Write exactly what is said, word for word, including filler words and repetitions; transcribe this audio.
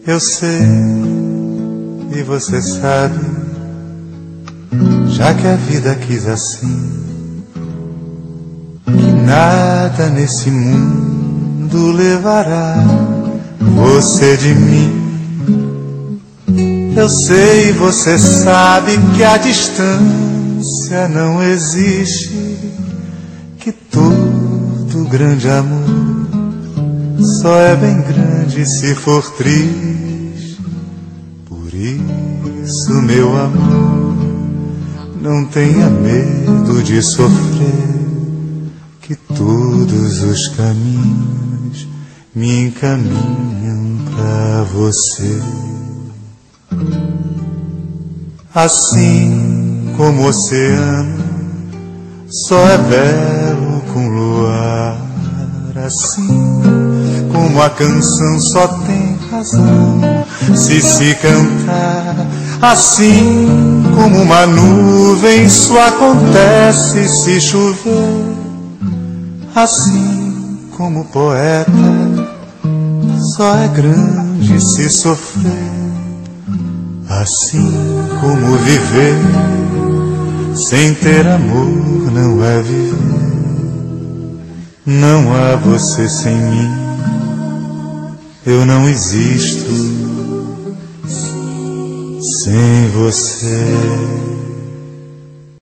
Eu sei e você sabe, já que a vida quis assim, que nada nesse mundo levará você de mim. Eu sei e você sabe que a distância não existe, que todo grande amor só é bem grande se for triste. Por isso, meu amor, não tenha medo de sofrer, que todos os caminhos me encaminham pra você. Assim como o oceano só é belo com luar, assim como a canção só tem razão se se cantar, assim como uma nuvem só acontece se chover, assim como o poeta só é grande se sofrer, assim como viver sem ter amor não é viver. Não há você sem mim, eu não existo sem você.